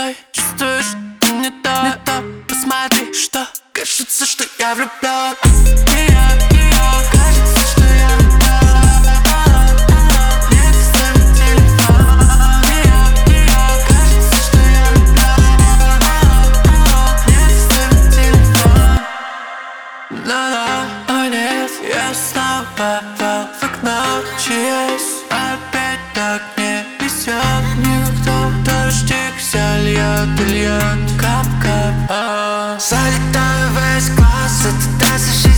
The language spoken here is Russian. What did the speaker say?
стой, чувствуешь, что не то, посмотри, что кажется, что я влюблен. Кажется, что я влюблен. Нет, оставь телефон. Кажется, что я влюблен. Нет, оставь телефон. О нет, я снова в окно чьесь. Опять так не везет никто. Дождик зальет и льет кап-кап. Залетаю весь глаз, это та защита.